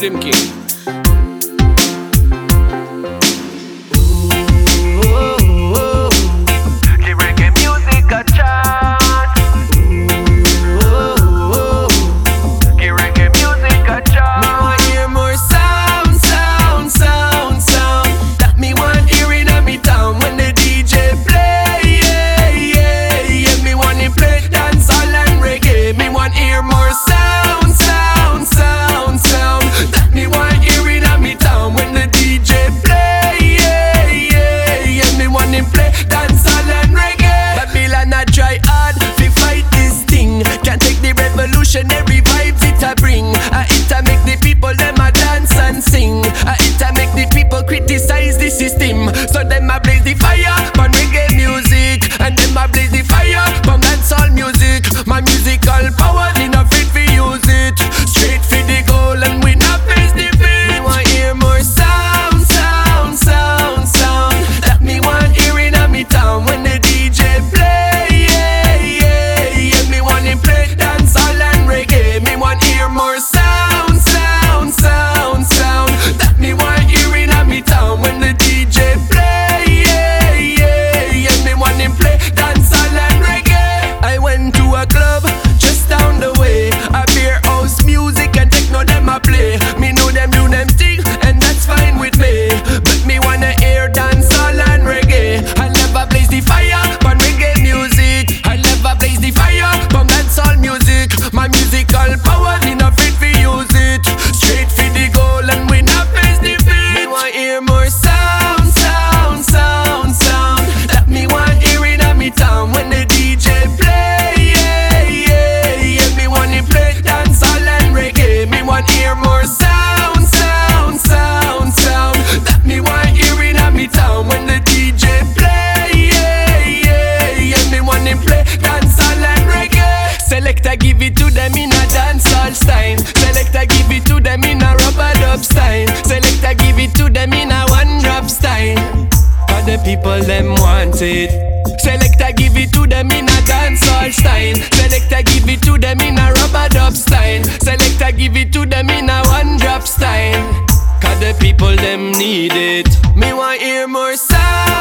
Rhythm King. The reggae music a chant. The reggae music a chant. Me want hear more sound, sound, sound, sound. That me want hear in a me town when the DJ play. Yeah, yeah, yeah. Me want him play dancehall and reggae. Me want hear more sound, sound, sound, sound. That me want hear in a me town when the DJ play. Yeah, yeah, yeah. Me want him play dancehall and reggae. Babylon a try hard fi fight this thing. Can't take the revolutionary vibes it a bring. It a make the people them a dance and sing. It a make the people criticize the system. So them a blaze the fire on reggae music, and them a blaze the fire from dancehall music. My musical power, me not fit fi use it. Straight for the goal and we not face the defeat. Me want hear more sound, sound, sound, sound. That me want hear in a me town when the DJ play. Yeah, yeah, yeah. Me want him play dancehall and reggae. Me want hear more sound, sound, sound, sound. That me want hear in a me town when the DJ play. Yeah, yeah, yeah. Me want him play dancehall and reggae. I went to a club just down the way. I beer house music and techno them a play. Me know them do them thing and that's fine with me. But me wanna hear dancehall and reggae. I never blaze the fire on reggae music. I never blaze the fire from dancehall music. My musical power, me not fit fi use it. Straight for the goal and we not face defeat. Me want hear more sound, sound, sound, sound. That me want hear in a me town when the DJ play. Yeah, yeah, yeah. Me want him play dancehall and reggae. Me want hear more sound, sound, sound, sound. That me want hear in a me town when the DJ play. Yeah, yeah, yeah. Me want him play dancehall and reggae. Selecta give it to them in a dancehall style. Selecta give it to them in a rubber dub style. Selecta give it to them in a one drop style. Other people them want it. Selecta give it to them in a dancehall style. Selecta give it to them in a rubber dub style. Selecta give it to them in a one drop style. Cause the people them need it. Me want hear more sound.